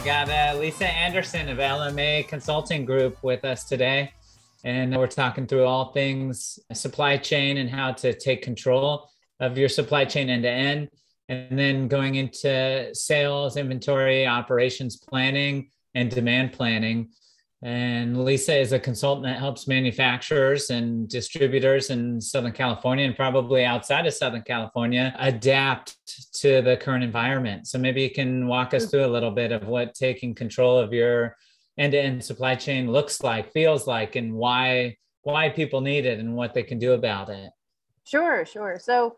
got Lisa Anderson of LMA Consulting Group with us today. And we're talking through all things supply chain and how to take control of your supply chain end to end. And then going into sales, inventory, operations planning, and demand planning. And Lisa is a consultant that helps manufacturers and distributors in Southern California and probably outside of Southern California adapt to the current environment. So maybe you can walk us through a little bit of what taking control of your end-to-end supply chain looks like, feels like, and why people need it and what they can do about it. Sure. So,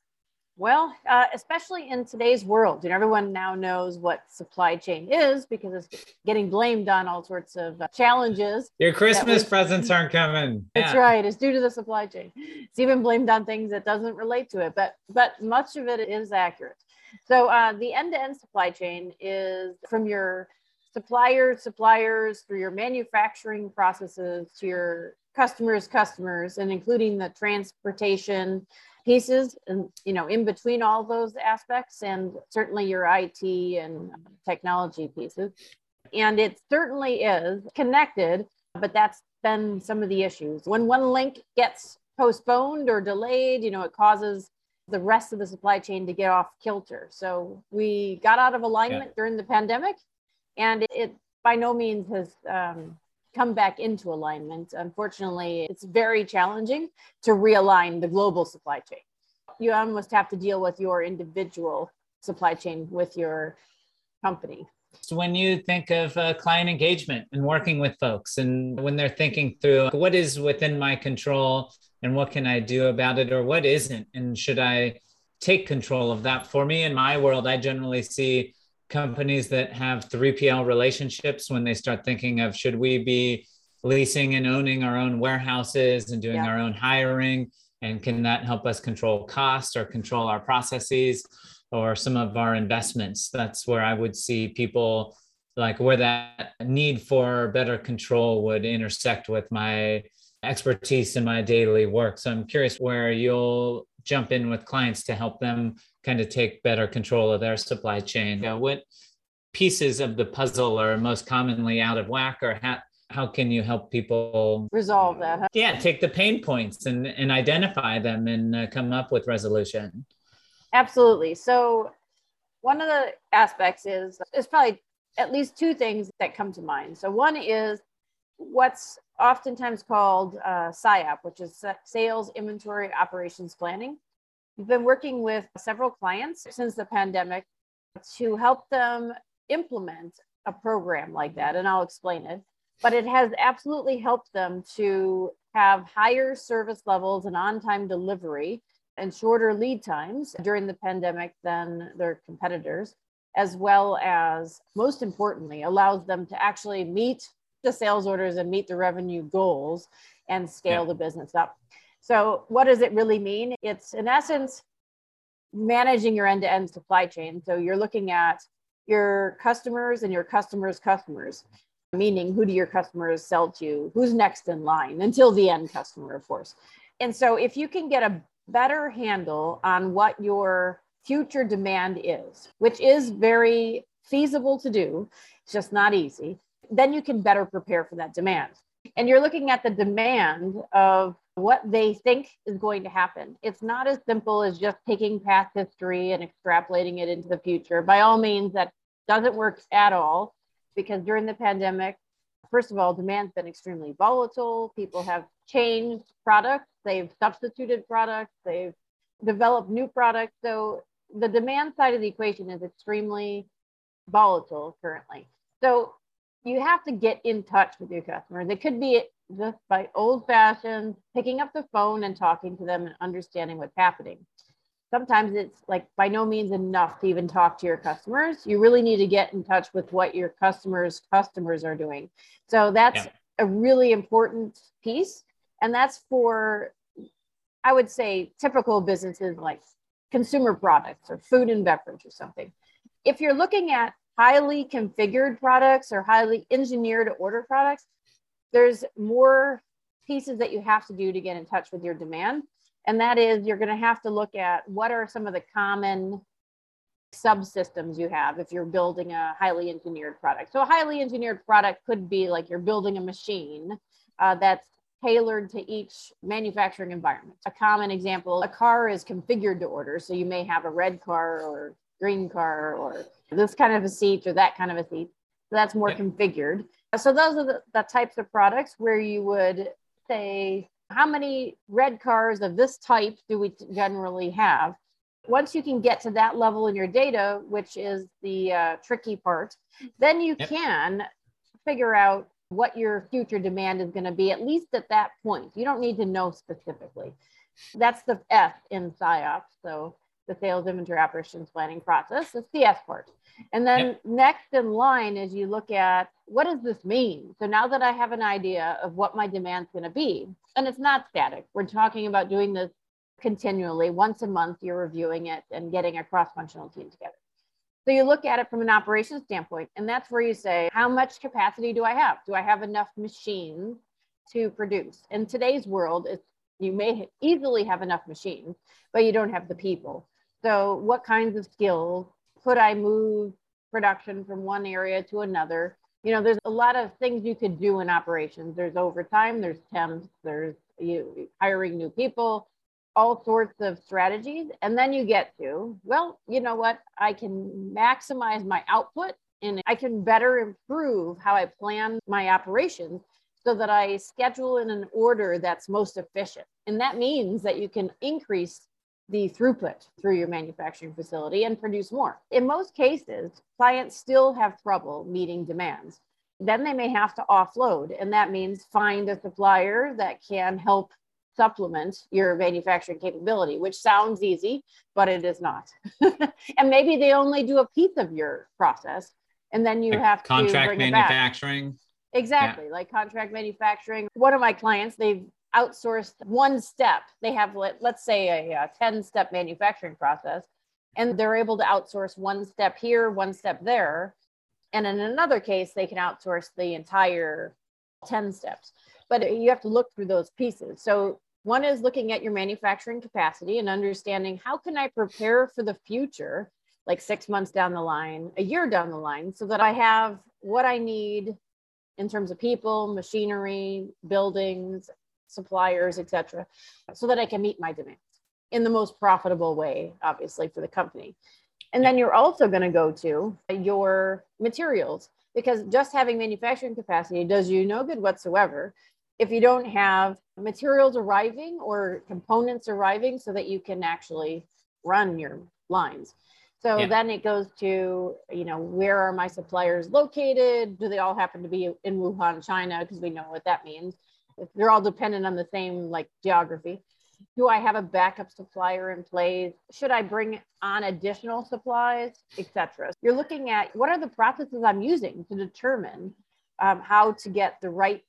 especially in today's world, everyone now knows what supply chain is because it's getting blamed on all sorts of challenges. Your Christmas presents aren't coming. That's right. It's due to the supply chain. It's even blamed on things that doesn't relate to it, but much of it is accurate. So the end-to-end supply chain is from your suppliers, through your manufacturing processes to your customers, and including the transportation pieces and, in between all those aspects, and certainly your IT and technology pieces. And it certainly is connected, but that's been some of the issues. When one link gets postponed or delayed, it causes the rest of the supply chain to get off kilter. So we got out of alignment during the pandemic, and it by no means has come back into alignment. Unfortunately, it's very challenging to realign the global supply chain. You almost have to deal with your individual supply chain with your company. So when you think of client engagement and working with folks, and when they're thinking through what is within my control and what can I do about it, or what isn't, and should I take control of that? For me, in my world, I generally see companies that have 3PL relationships when they start thinking of, should we be leasing and owning our own warehouses and doing our own hiring? And can that help us control cost or control our processes or some of our investments? That's where I would see people, like, where that need for better control would intersect with my expertise in my daily work. So I'm curious where you'll jump in with clients to help them kind of take better control of their supply chain. What pieces of the puzzle are most commonly out of whack, or how can you help people resolve that? Huh? Yeah, take the pain points and identify them and come up with resolution. Absolutely. So one of the aspects is probably at least two things that come to mind. So one is what's oftentimes called SIOP, which is Sales, Inventory, Operations Planning. We've been working with several clients since the pandemic to help them implement a program like that, and I'll explain it. But it has absolutely helped them to have higher service levels and on-time delivery and shorter lead times during the pandemic than their competitors, as well as, most importantly, allows them to actually meet the sales orders and meet the revenue goals and scale the business up. So what does it really mean? It's, in essence, managing your end-to-end supply chain. So you're looking at your customers and your customers' customers, meaning who do your customers sell to, who's next in line until the end customer, of course. And so if you can get a better handle on what your future demand is, which is very feasible to do, it's just not easy, then you can better prepare for that demand. And you're looking at the demand of what they think is going to happen. It's not as simple as just taking past history and extrapolating it into the future. By all means, that doesn't work at all, because during the pandemic, first of all, demand's been extremely volatile. People have changed products, they've substituted products, they've developed new products. So the demand side of the equation is extremely volatile currently. So you have to get in touch with your customers. It could be just by old-fashioned picking up the phone and talking to them and understanding what's happening. Sometimes it's like by no means enough to even talk to your customers. You really need to get in touch with what your customers' customers are doing. So that's a really important piece. And that's for, I would say, typical businesses like consumer products or food and beverage or something. If you're looking at highly configured products or highly engineered to order products, there's more pieces that you have to do to get in touch with your demand. And that is, you're going to have to look at what are some of the common subsystems you have if you're building a highly engineered product. So a highly engineered product could be like you're building a machine that's tailored to each manufacturing environment. A common example, a car is configured to order. So you may have a red car or green car or this kind of a seat or that kind of a seat. So that's more configured. So those are the types of products where you would say, how many red cars of this type do we generally have? Once you can get to that level in your data, which is the tricky part, then you can figure out what your future demand is going to be, at least at that point. You don't need to know specifically. That's the S in SIOP. So the sales inventory operations planning process, it's the S part. And then next in line is you look at, what does this mean? So now that I have an idea of what my demand's going to be, and it's not static, we're talking about doing this continually. Once a month, you're reviewing it and getting a cross-functional team together. So you look at it from an operations standpoint, and that's where you say, how much capacity do I have? Do I have enough machines to produce? In today's world, you may easily have enough machines, but you don't have the people. So what kinds of skills could I move production from one area to another? You know, there's a lot of things you could do in operations. There's overtime, there's temps, there's hiring new people, all sorts of strategies. And then you get to, well, you know what? I can maximize my output and I can better improve how I plan my operations so that I schedule in an order that's most efficient. And that means that you can increase the throughput through your manufacturing facility and produce more. In most cases, clients still have trouble meeting demands. Then they may have to offload, and that means find a supplier that can help supplement your manufacturing capability, which sounds easy, but it is not. And maybe they only do a piece of your process, and then you have to contract manufacturing. Exactly, like contract manufacturing. One of my clients, they've outsourced one step. They have, let's say, a 10-step manufacturing process, and they're able to outsource one step here, one step there. And in another case, they can outsource the entire 10 steps. But you have to look through those pieces. So one is looking at your manufacturing capacity and understanding, how can I prepare for the future, like 6 months down the line, a year down the line, so that I have what I need in terms of people, machinery, buildings, suppliers, et cetera, so that I can meet my demands in the most profitable way, obviously, for the company. And then you're also going to go to your materials, because just having manufacturing capacity does you no good whatsoever if you don't have materials arriving or components arriving so that you can actually run your lines. So then it goes to, you know, where are my suppliers located? Do they all happen to be in Wuhan, China? Because we know what that means. If they're all dependent on the same like geography. Do I have a backup supplier in place? Should I bring on additional supplies, etc.? You're looking at what are the processes I'm using to determine how to get the right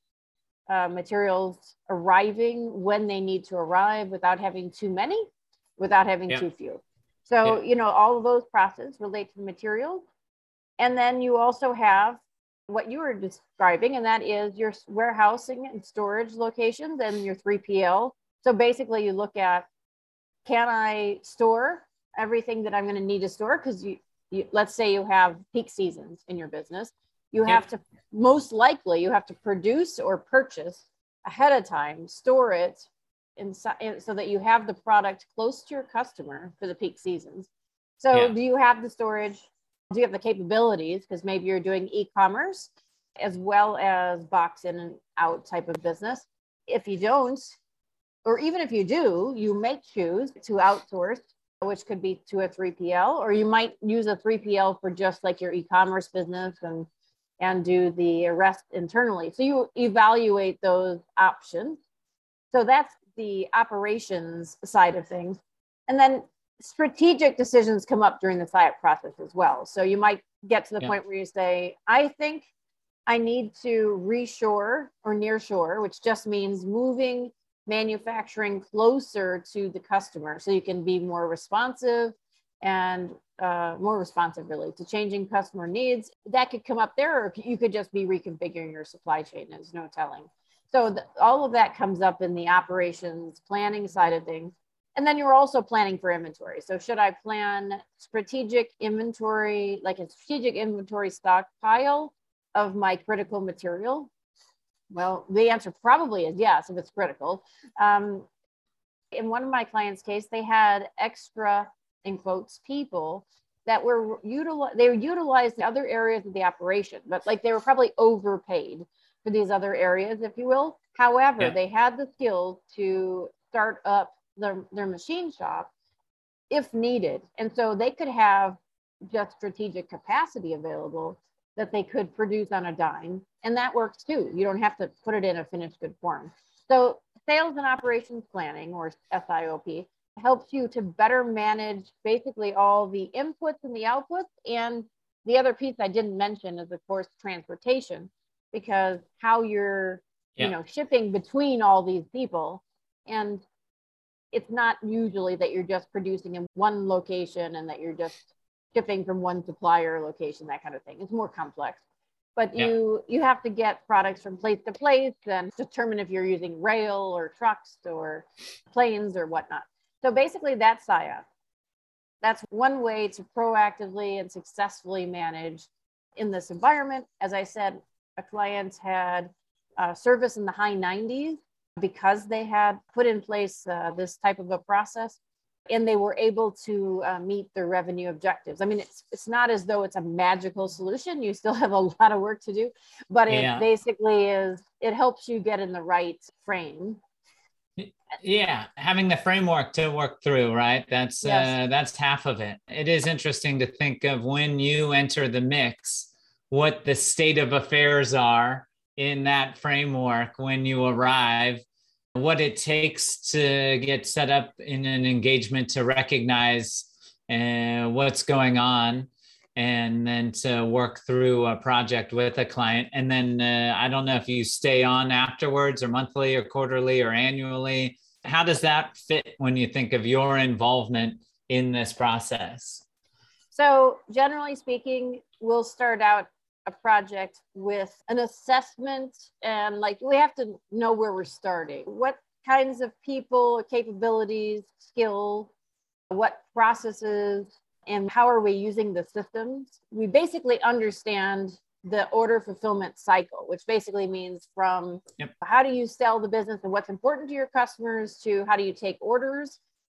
materials arriving when they need to arrive without having too many, without having too few. So, you know, all of those processes relate to the materials. And then you also have what you were describing, and that is your warehousing and storage locations and your 3PL. So basically you look at, can I store everything that I'm going to need to store? Because let's say you have peak seasons in your business. You have to, most likely you have to produce or purchase ahead of time, store it so that you have the product close to your customer for the peak seasons. So do you have the storage? Do you have the capabilities? Because maybe you're doing e-commerce as well as box in and out type of business. If you don't, or even if you do, you may choose to outsource, which could be to a 3PL, or you might use a 3PL for just like your e-commerce business and do the rest internally. So you evaluate those options. So that's the operations side of things. And then strategic decisions come up during the SIOP process as well. So you might get to the point where you say, I think I need to reshore or nearshore, which just means moving manufacturing closer to the customer so you can be more responsive and more responsive really to changing customer needs. That could come up there, or you could just be reconfiguring your supply chain. There's no telling. So all of that comes up in the operations planning side of things. And then you're also planning for inventory. So should I plan strategic inventory, like a strategic inventory stockpile of my critical material? Well, the answer probably is yes, if it's critical. In one of my clients' case, they had extra, in quotes, people that were utilized in other areas of the operation, but like they were probably overpaid for these other areas, if you will. However, they had the skills to start up their machine shop if needed. And so they could have just strategic capacity available that they could produce on a dime. And that works too. You don't have to put it in a finished good form. So sales and operations planning, or SIOP, helps you to better manage basically all the inputs and the outputs. And the other piece I didn't mention is, of course, transportation, because how you're shipping between all these people. And it's not usually that you're just producing in one location and that you're just shipping from one supplier location, that kind of thing. It's more complex. But you have to get products from place to place and determine if you're using rail or trucks or planes or whatnot. So basically that's SIOP. That's one way to proactively and successfully manage in this environment. As I said, a client had service in the high 90s because they had put in place this type of a process, and they were able to meet their revenue objectives. I mean, it's not as though it's a magical solution. You still have a lot of work to do, but it basically it helps you get in the right frame. Yeah, having the framework to work through, right? That's half of it. It is interesting to think of when you enter the mix, what the state of affairs are in that framework when you arrive, what it takes to get set up in an engagement to recognize what's going on, and then to work through a project with a client. And then I don't know if you stay on afterwards, or monthly or quarterly or annually. How does that fit when you think of your involvement in this process? So generally speaking, we'll start out a project with an assessment, and like we have to know where we're starting, what kinds of people, capabilities, skill, what processes, and how are we using the systems. We basically understand the order fulfillment cycle, which basically means from how do you sell the business and what's important to your customers, to how do you take orders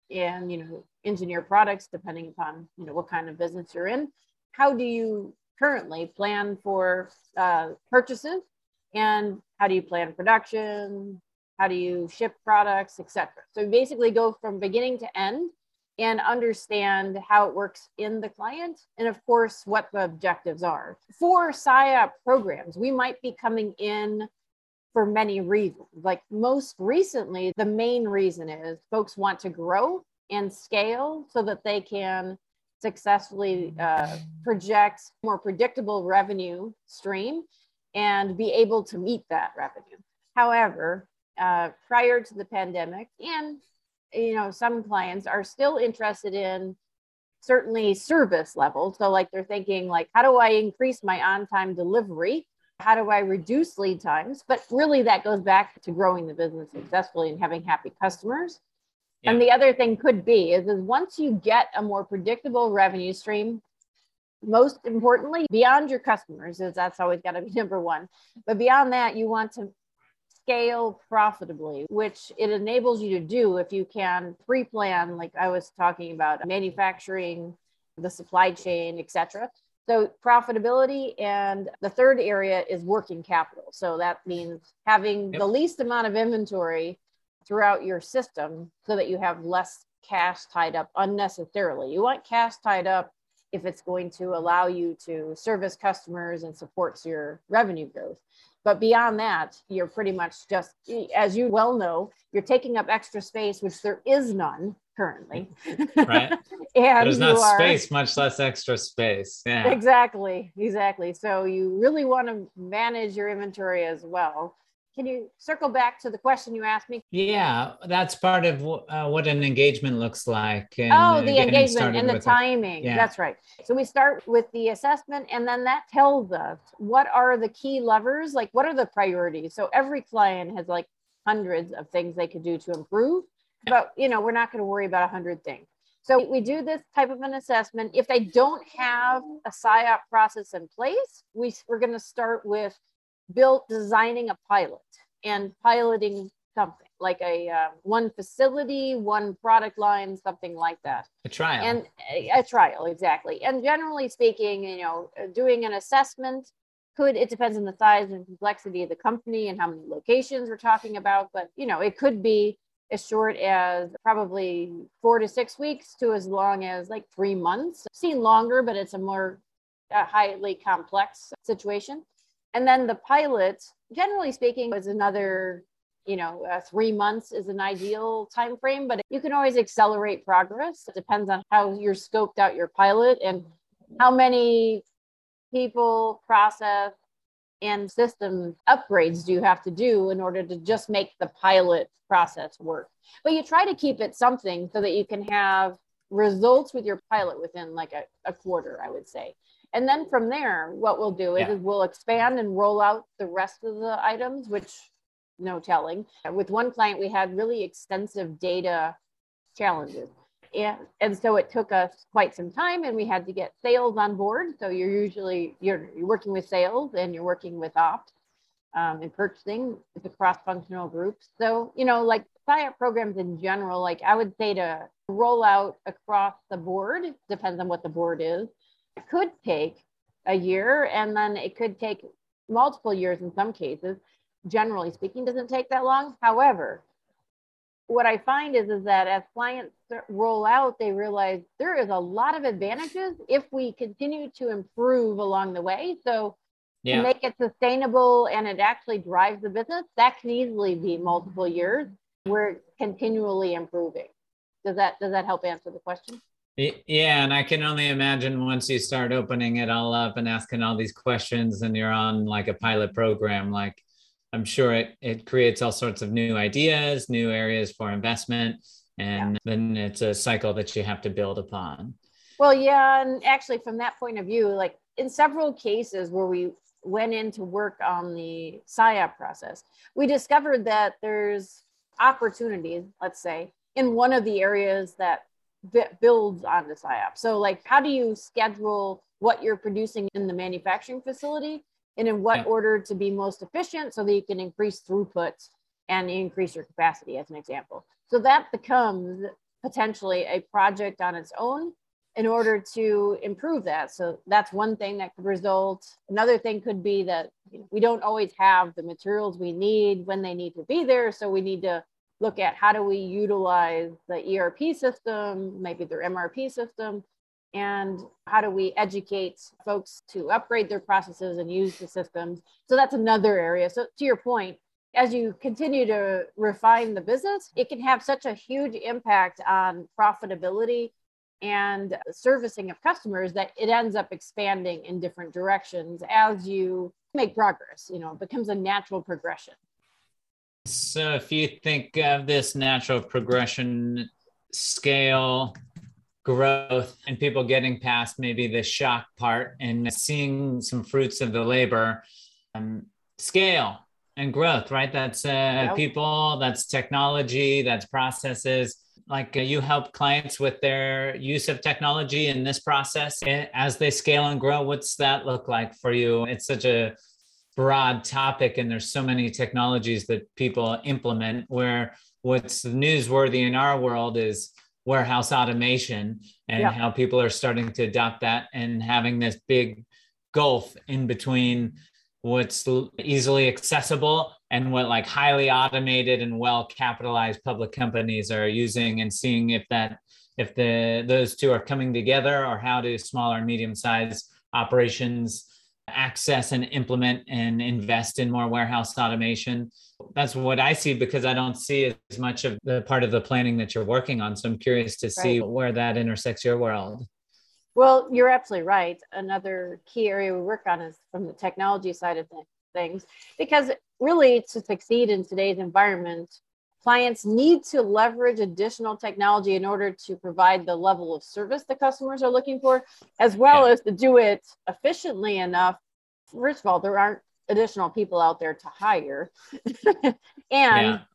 and engineer products depending upon what kind of business you're in. How do you currently plan for purchases, and how do you plan production, how do you ship products, etc. So basically go from beginning to end and understand how it works in the client, and of course what the objectives are. For SIOP programs, we might be coming in for many reasons. Like most recently, the main reason is folks want to grow and scale so that they can successfully project more predictable revenue stream and be able to meet that revenue. However, prior to the pandemic, and some clients are still interested in certainly service levels. So like they're thinking like, how do I increase my on-time delivery? How do I reduce lead times? But really that goes back to growing the business successfully and having happy customers. And the other thing could be is once you get a more predictable revenue stream, most importantly, beyond your customers, is that's always got to be number one. But beyond that, you want to scale profitably, which it enables you to do if you can pre-plan, like I was talking about, manufacturing, the supply chain, etc. So profitability. And the third area is working capital. So that means having the least amount of inventory throughout your system so that you have less cash tied up unnecessarily. You want cash tied up if it's going to allow you to service customers and supports your revenue growth. But beyond that, you're pretty much just, as you well know, you're taking up extra space, which there is none currently. Right. And there's not space, much less extra space. Yeah. Exactly. So you really want to manage your inventory as well. Can you circle back to the question you asked me? Yeah, that's part of what an engagement looks like. And, the engagement and the timing. That's right. So we start with the assessment, and then that tells us what are the key levers, like what are the priorities. So every client has like hundreds of things they could do to improve. but we're not going to worry about 100 things. So we do this type of an assessment. If they don't have a SIOP process in place, we're going to start with designing a pilot and piloting something like a one facility, one product line, something like that. A trial. And a trial, exactly. And generally speaking, doing an assessment it depends on the size and complexity of the company and how many locations we're talking about. But, it could be as short as probably 4 to 6 weeks to as long as like 3 months. I've seen longer, but it's a more highly complex situation. And then the pilot, generally speaking, is another 3 months is an ideal time frame, but you can always accelerate progress. It depends on how you're scoped out your pilot and how many people, process, and system upgrades do you have to do in order to just make the pilot process work. But you try to keep it something so that you can have results with your pilot within like a quarter, I would say. And then from there, what we'll do is we'll expand and roll out the rest of the items, which no telling. With one client, we had really extensive data challenges. And so it took us quite some time, and we had to get sales on board. So you're working with sales and you're working with ops and purchasing with the cross-functional groups. So, like SIOP programs in general, like I would say to roll out across the board, depends on what the board is. It could take a year, and then it could take multiple years in some cases. Generally speaking, doesn't take that long. However, what I find is that as clients roll out, they realize there is a lot of advantages if we continue to improve along the way. So to make it sustainable and it actually drives the business, that can easily be multiple years. We're continually improving. Does that help answer the question? Yeah, and I can only imagine once you start opening it all up and asking all these questions and you're on like a pilot program, like I'm sure it creates all sorts of new ideas, new areas for investment, and then it's a cycle that you have to build upon. Well, yeah, and actually from that point of view, like in several cases where we went in to work on the SIOP process, we discovered that there's opportunities, let's say, in one of the areas that builds on the SIOP. So like, how do you schedule what you're producing in the manufacturing facility and in what order to be most efficient so that you can increase throughput and increase your capacity, as an example. So that becomes potentially a project on its own in order to improve that. So that's one thing that could result. Another thing could be that we don't always have the materials we need when they need to be there. So we need to look at how do we utilize the ERP system, maybe their MRP system, and how do we educate folks to upgrade their processes and use the systems. So that's another area. So to your point, as you continue to refine the business, it can have such a huge impact on profitability and servicing of customers that it ends up expanding in different directions as you make progress. It becomes a natural progression. So if you think of this natural progression, scale, growth, and people getting past maybe the shock part and seeing some fruits of the labor, scale and growth, right? That's people, that's technology, that's processes. Like you help clients with their use of technology in this process as they scale and grow. What's that look like for you? It's such a broad topic, and there's so many technologies that people implement, where what's newsworthy in our world is warehouse automation and how people are starting to adopt that and having this big gulf in between what's easily accessible and what like highly automated and well capitalized public companies are using, and seeing if those two are coming together, or how do small or medium sized operations access and implement and invest in more warehouse automation. That's what I see, because I don't see as much of the part of the planning that you're working on. So I'm curious to see where that intersects your world. Well, you're absolutely right. Another key area we work on is from the technology side of things, because really to succeed in today's environment, clients need to leverage additional technology in order to provide the level of service the customers are looking for, as well as to do it efficiently enough. First of all, there aren't additional people out there to hire. And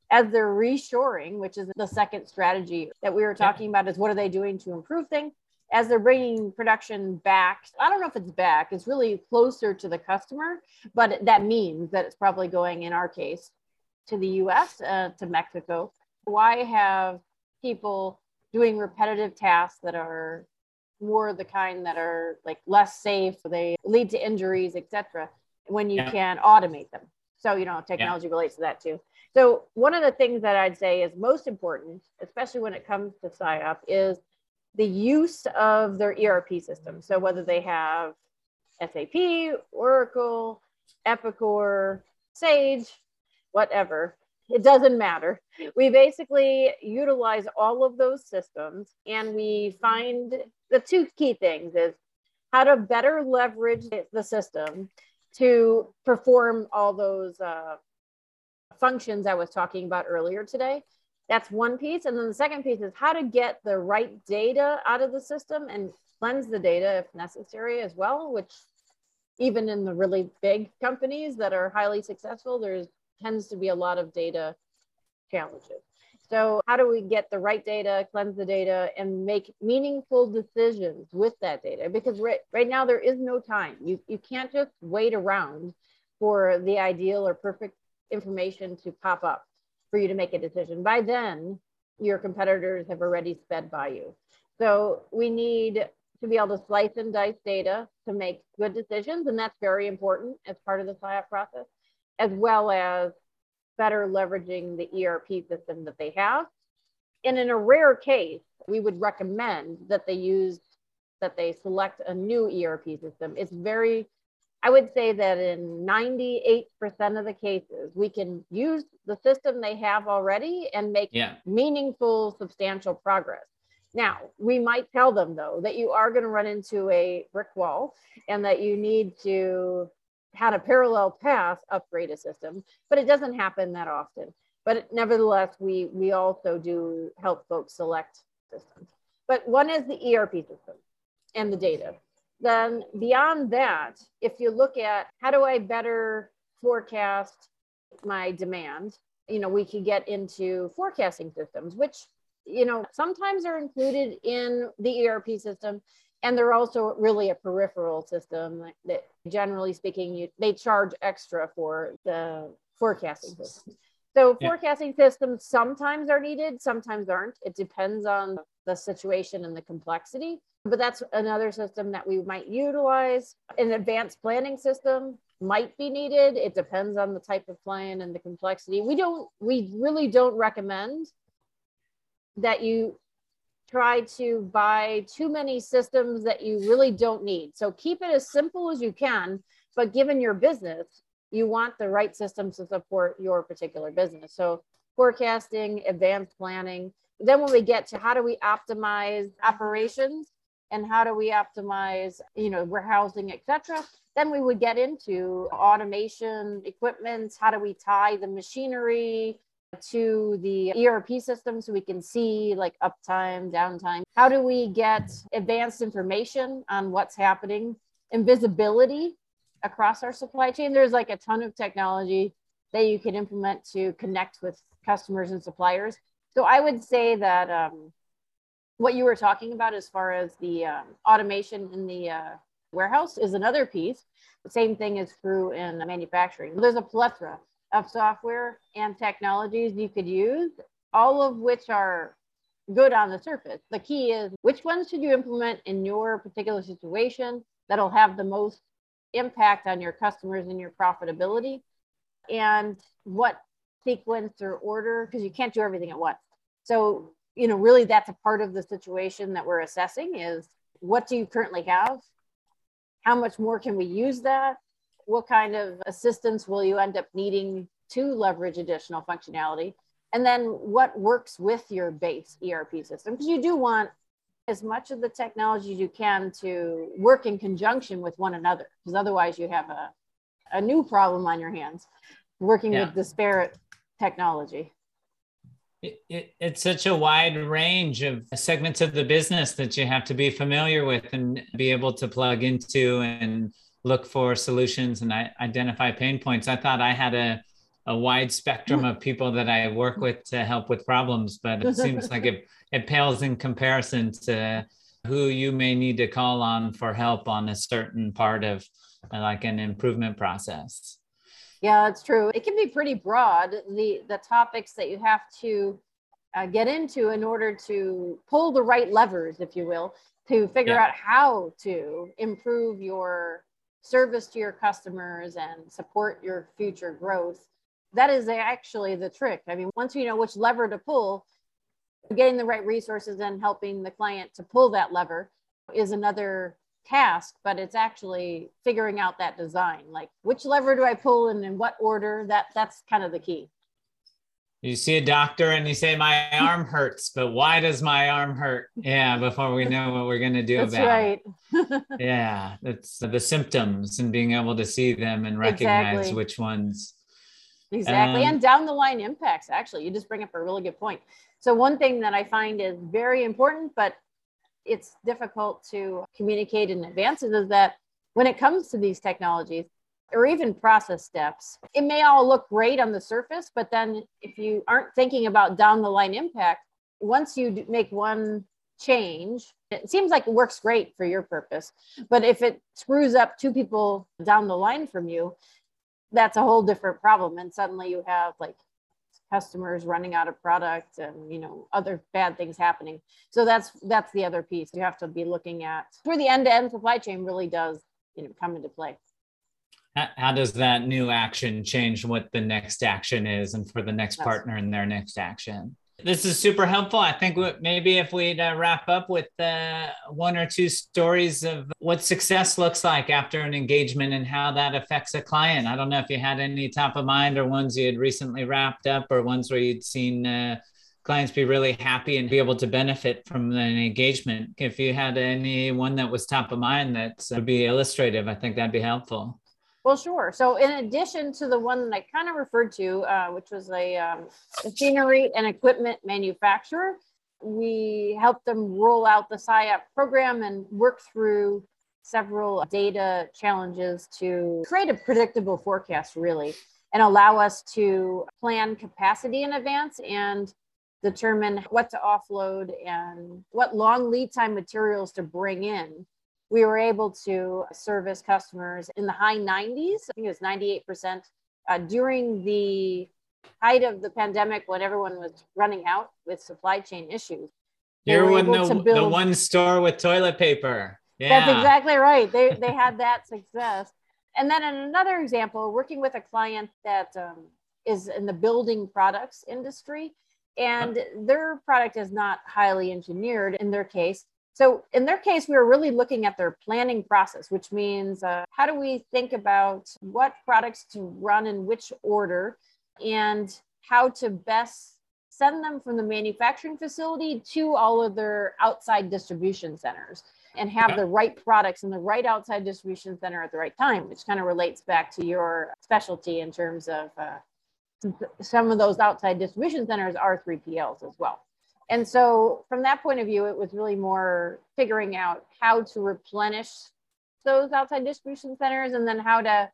as they're reshoring, which is the second strategy that we were talking about, is what are they doing to improve things? As they're bringing production back, I don't know if it's back, it's really closer to the customer, but that means that it's probably going, in our case, to the US, to Mexico. Why have people doing repetitive tasks that are more the kind that are like less safe, they lead to injuries, etc., when you can automate them? So, technology relates to that too. So one of the things that I'd say is most important, especially when it comes to SIOP, is the use of their ERP system. So whether they have SAP, Oracle, Epicor, Sage, whatever, it doesn't matter. We basically utilize all of those systems, and we find the two key things is how to better leverage the system to perform all those functions I was talking about earlier today. That's one piece. And then the second piece is how to get the right data out of the system and cleanse the data if necessary as well, which even in the really big companies that are highly successful, there tends to be a lot of data challenges. So how do we get the right data, cleanse the data, and make meaningful decisions with that data? Because right now there is no time. You can't just wait around for the ideal or perfect information to pop up for you to make a decision. By then, your competitors have already sped by you. So we need to be able to slice and dice data to make good decisions. And that's very important as part of the SIOP process, as well as better leveraging the ERP system that they have. And in a rare case, we would recommend that they select a new ERP system. I would say that in 98% of the cases, we can use the system they have already and make meaningful, substantial progress. Now, we might tell them, though, that you are going to run into a brick wall and that you need to have a parallel path upgrade a system, but it doesn't happen that often. But nevertheless, we also do help folks select systems. But one is the ERP system and the data. Then beyond that, if you look at how do I better forecast my demand, we can get into forecasting systems, which, sometimes are included in the ERP system. And they're also really a peripheral system that generally speaking, they charge extra for the forecasting system. So forecasting systems sometimes are needed, sometimes aren't. It depends on the situation and the complexity. But that's another system that we might utilize. An advanced planning system might be needed. It depends on the type of plan and the complexity. We really don't recommend that you try to buy too many systems that you really don't need. So keep it as simple as you can, but given your business, you want the right systems to support your particular business. So forecasting, advanced planning. Then when we get to how do we optimize operations and how do we optimize, warehousing, et cetera, then we would get into automation, equipment. How do we tie the machinery to the ERP system so we can see like uptime, downtime? How do we get advanced information on what's happening and visibility across our supply chain? There's like a ton of technology that you can implement to connect with customers and suppliers. So I would say that what you were talking about as far as the automation in the warehouse is another piece. The same thing is true in manufacturing. There's a plethora of software and technologies you could use, all of which are good on the surface. The key is which ones should you implement in your particular situation that'll have the most impact on your customers and your profitability, and what sequence or order, because you can't do everything at once. So, really that's a part of the situation that we're assessing is what do you currently have? How much more can we use that? What kind of assistance will you end up needing to leverage additional functionality? And then what works with your base ERP system? Because you do want as much of the technology as you can to work in conjunction with one another, because otherwise you have a new problem on your hands working with disparate technology. It's such a wide range of segments of the business that you have to be familiar with and be able to plug into and look for solutions and identify pain points. I thought I had a wide spectrum of people that I work with to help with problems, but it seems like it pales in comparison to who you may need to call on for help on a certain part of like an improvement process. Yeah, that's true. It can be pretty broad, the topics that you have to get into in order to pull the right levers, if you will, to figure out how to improve your service to your customers and support your future growth. That is actually the trick. I mean, once you know which lever to pull, getting the right resources and helping the client to pull that lever is another task, but it's actually figuring out that design, like which lever do I pull and in what order. That's kind of the key. You see a doctor and you say, my arm hurts, but why does my arm hurt? Yeah, before we know what we're going to do That's about right. it. Yeah, that's the symptoms and being able to see them and recognize which ones. Exactly. And down the line impacts, actually. You just bring up a really good point. So one thing that I find is very important, but it's difficult to communicate in advance, is that when it comes to these technologies, or even process steps, it may all look great on the surface, but then if you aren't thinking about down the line impact, once you make one change, it seems like it works great for your purpose. But if it screws up two people down the line from you, that's a whole different problem. And suddenly you have like customers running out of product and, you know, other bad things happening. So that's the other piece you have to be looking at, where the end-to-end supply chain really does, you know, come into play. How does that new action change what the next action is and for the next partner in their next action? This is super helpful. I think maybe if we'd wrap up with one or two stories of what success looks like after an engagement and how that affects a client. I don't know if you had any top of mind or ones you had recently wrapped up or ones where you'd seen clients be really happy and be able to benefit from an engagement. If you had any one that was top of mind that would be illustrative, I think that'd be helpful. Well, sure. So in addition to the one that I kind of referred to, which was a machinery and equipment manufacturer, we helped them roll out the SIOP program and work through several data challenges to create a predictable forecast, really, and allow us to plan capacity in advance and determine what to offload and what long lead time materials to bring in. We were able to service customers in the high 90s. I think it was 98% during the height of the pandemic when everyone was running out with supply chain issues. You're in the one store with toilet paper. Yeah. That's exactly right. They had that success. And then in another example, working with a client that is in the building products industry, and their product is not highly engineered in their case. So in their case, we were really looking at their planning process, which means how do we think about what products to run in which order and how to best send them from the manufacturing facility to all of their outside distribution centers and have the right products in the right outside distribution center at the right time, which kind of relates back to your specialty in terms of some of those outside distribution centers are 3PLs as well. And so from that point of view, it was really more figuring out how to replenish those outside distribution centers and then how to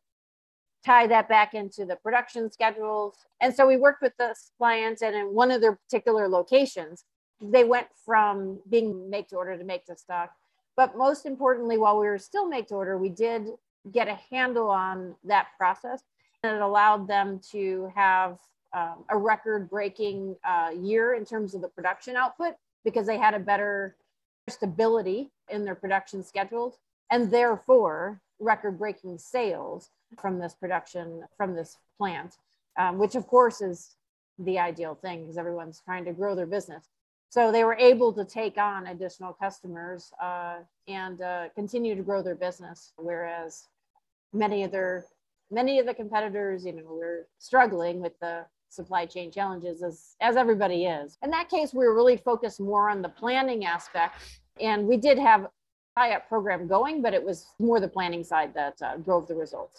tie that back into the production schedules. And so we worked with this client, and in one of their particular locations, they went from being make to order to make to stock. But most importantly, while we were still make to order, we did get a handle on that process, and it allowed them to have a record-breaking year in terms of the production output because they had a better stability in their production schedules and therefore record-breaking sales from this production, from this plant, which of course is the ideal thing because everyone's trying to grow their business. So they were able to take on additional customers and continue to grow their business, whereas many of the competitors, you know, were struggling with the supply chain challenges as everybody is. In that case, we were really focused more on the planning aspect, and we did have a SIOP program going, but it was more the planning side that drove the results.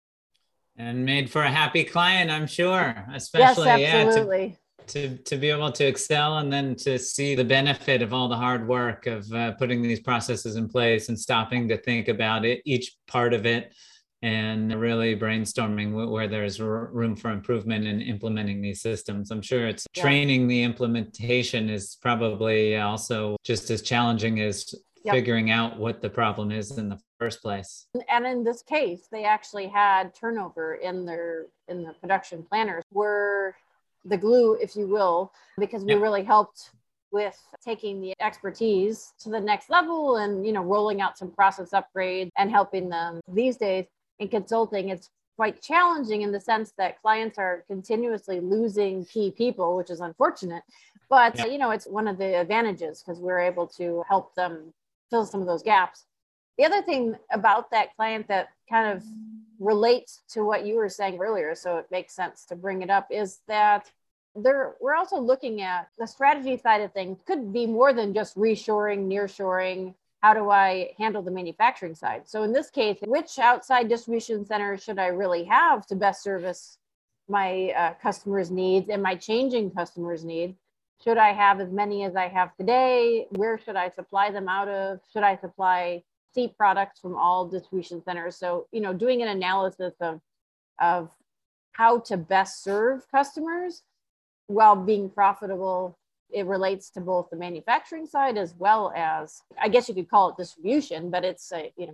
And made for a happy client, I'm sure, especially yes, absolutely. To be able to excel and then to see the benefit of all the hard work of putting these processes in place and stopping to think about it, each part of it, and really brainstorming where there's room for improvement in implementing these systems. I'm sure it's training the implementation is probably also just as challenging as figuring out what the problem is in the first place. And in this case, they actually had turnover in the production planners, were the glue, if you will, because we really helped with taking the expertise to the next level and, rolling out some process upgrades and helping them. These days in consulting, it's quite challenging in the sense that clients are continuously losing key people, which is unfortunate. But, it's one of the advantages because we're able to help them fill some of those gaps. The other thing about that client that kind of relates to what you were saying earlier, so it makes sense to bring it up, is that we're also looking at the strategy side of things. Could be more than just reshoring, nearshoring. How do I handle the manufacturing side? So in this case, which outside distribution centers should I really have to best service my customers' needs and my changing customers' needs? Should I have as many as I have today? Where should I supply them out of? Should I supply C products from all distribution centers? So, doing an analysis of how to best serve customers while being profitable. It relates to both the manufacturing side as well as, I guess you could call it distribution, but it's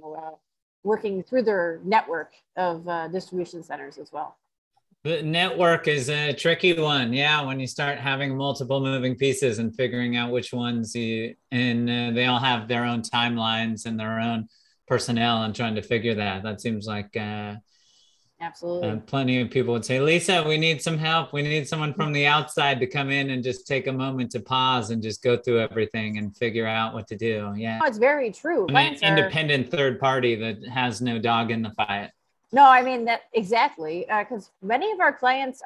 working through their network of distribution centers as well. The network is a tricky one. Yeah, when you start having multiple moving pieces and figuring out which ones they all have their own timelines and their own personnel and trying to figure that seems like absolutely. Plenty of people would say, Lisa, we need some help. We need someone from the outside to come in and just take a moment to pause and just go through everything and figure out what to do. Yeah. No, it's very true. An independent third party that has no dog in the fight. No, I mean that exactly. Because many of our clients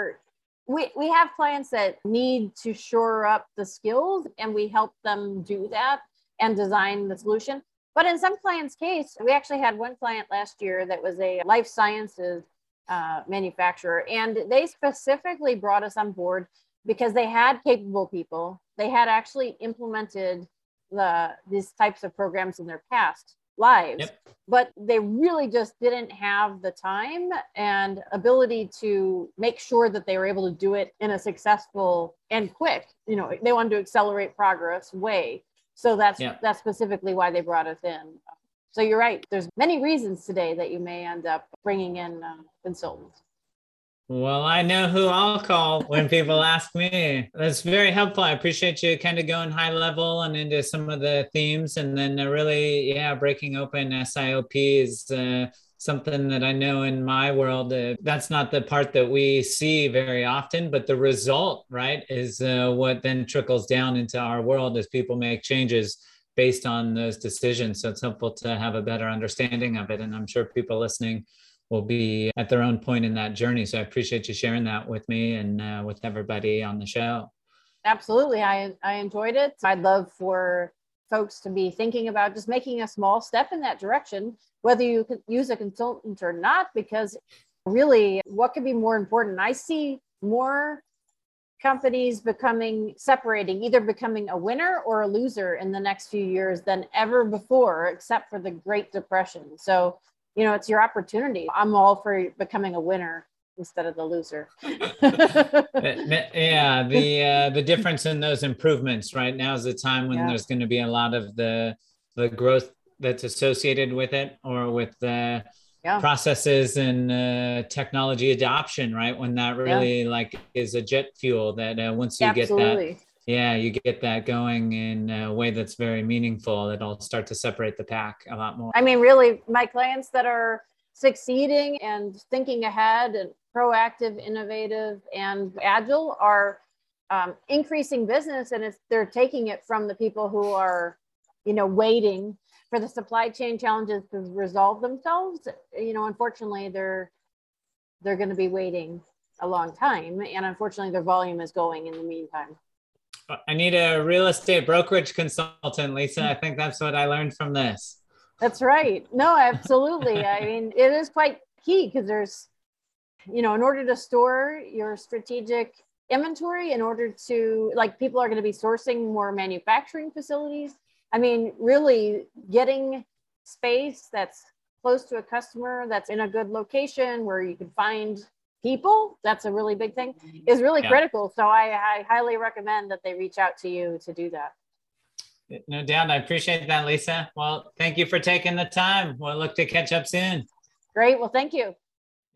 we have clients that need to shore up the skills and we help them do that and design the solution. But in some clients' case, we actually had one client last year that was a life sciences manufacturer, and they specifically brought us on board because they had capable people. They had actually implemented these types of programs in their past lives, but they really just didn't have the time and ability to make sure that they were able to do it in a successful and quick. They wanted to accelerate progress way. So that's specifically why they brought us in. So you're right. There's many reasons today that you may end up bringing in consultants. Well, I know who I'll call when people ask me. That's very helpful. I appreciate you kind of going high level and into some of the themes, and then really, breaking open SIOP is something that I know in my world, that's not the part that we see very often, but the result, right, is what then trickles down into our world as people make changes based on those decisions. So it's helpful to have a better understanding of it. And I'm sure people listening will be at their own point in that journey. So I appreciate you sharing that with me and with everybody on the show. Absolutely. I enjoyed it. I'd love for folks to be thinking about just making a small step in that direction, whether you could use a consultant or not, because really what could be more important? I see more companies separating, either becoming a winner or a loser in the next few years than ever before, except for the Great Depression. So, it's your opportunity. I'm all for becoming a winner instead of the loser. The difference in those improvements right now is the time when there's going to be a lot of the growth that's associated with it, or with the processes and technology adoption, right? When that really is a jet fuel that once you get that, you get that going in a way that's very meaningful, it'll start to separate the pack a lot more. I mean, really, my clients that are succeeding and thinking ahead and proactive, innovative, and agile are increasing business, and they're taking it from the people who are, waiting for the supply chain challenges to resolve themselves. Unfortunately, they're going to be waiting a long time, and unfortunately, their volume is going in the meantime. I need a real estate brokerage consultant, Lisa. I think that's what I learned from this. That's right. No, absolutely. I mean, it is quite key because there's, in order to store your strategic inventory, in order to, people are going to be sourcing more manufacturing facilities. I mean, really getting space that's close to a customer that's in a good location where you can find people, that's a really big thing, is really critical. So I highly recommend that they reach out to you to do that. No doubt. I appreciate that, Lisa. Well, thank you for taking the time. We'll look to catch up soon. Great. Well, thank you.